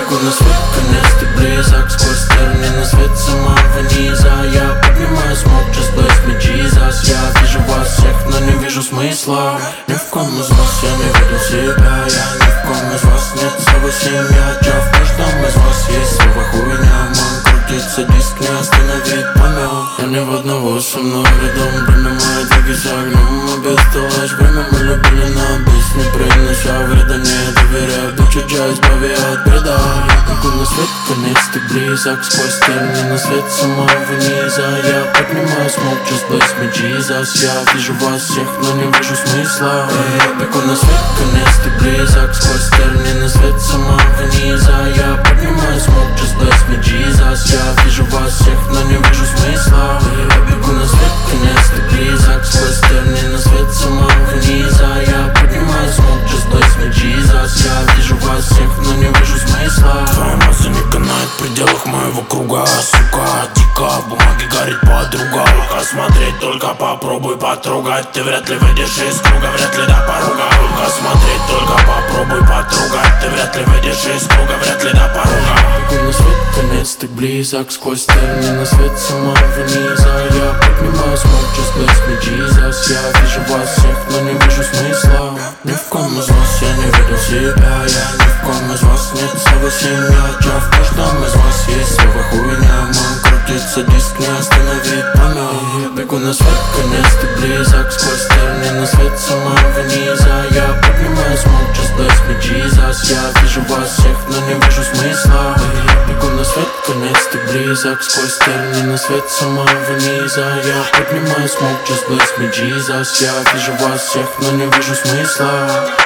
бегу на свет, конец ты близок. Сквозь терни на свет самого низа. Я поднимаю смог, just bless me, Jesus. Я вижу вас всех, но не вижу смысла. Ни в ком из вас я не видел себя. Я ни в ком из вас нет своего семья. Чё в каждом из вас есть своя хуйня. Ман крутится, диск не остановить помел. Я не в одного со мной рядом. Время мои двиги за огнем. Обесталась время, мы любили на бис. Не принося вреда, не доверяю. Дочь джа, избави от бреда. Я бегу на свет, конец ты близок. Сквозь терни на свет самого низа. Я поднимаю смог, just bless me, Jesus. Я вижу вас всех, но не вижу смысла. Я бегу на свет, конец ты близок. Сквозь терни на свет самого низа. Я поднимаю смог, just bless me, Jesus. Я вижу вас всех, но не вижу смысла. Я бегу на свет, конец ты близок. Сквозь терни на свет самого низа. Я поднимаю смог, just bless me, Jesus. Я вижу вас всех, но не вижу смысла. Твоя масса не канает в пределах моего круга. Сука, дико, в бумаге горит подруга. Смотреть, только попробуй потрогать. Ты вряд ли выйдешь из круга, вряд ли до порога. Смотреть, только попробуй потрогать. Ты вряд ли выйдешь из круга, вряд ли до порога. Бегу на свет, конец ты близок. Сквозь терни на свет самого низа. Я поднимаю смог, just bless me, Jesus. Я вижу вас всех, но не вижу смысла. Ни в ком из вас я не видел себя. Я ни в ком из вас нет своего семья. Чё в каждом из вас есть своя хуйня. Ман крутится, диск не остановить помел. Я бегу на свет, конец ты близок. Сквозь терни на свет самого низа. Я поднимаю смог, just bless me, Jesus. Я вижу вас всех, но не вижу смысла. Я бегу на свет, конец ты близок. Сквозь терни на свет самого низа. Я поднимаю смог, just bless me, Jesus. Я вижу вас всех, но не вижу смысла.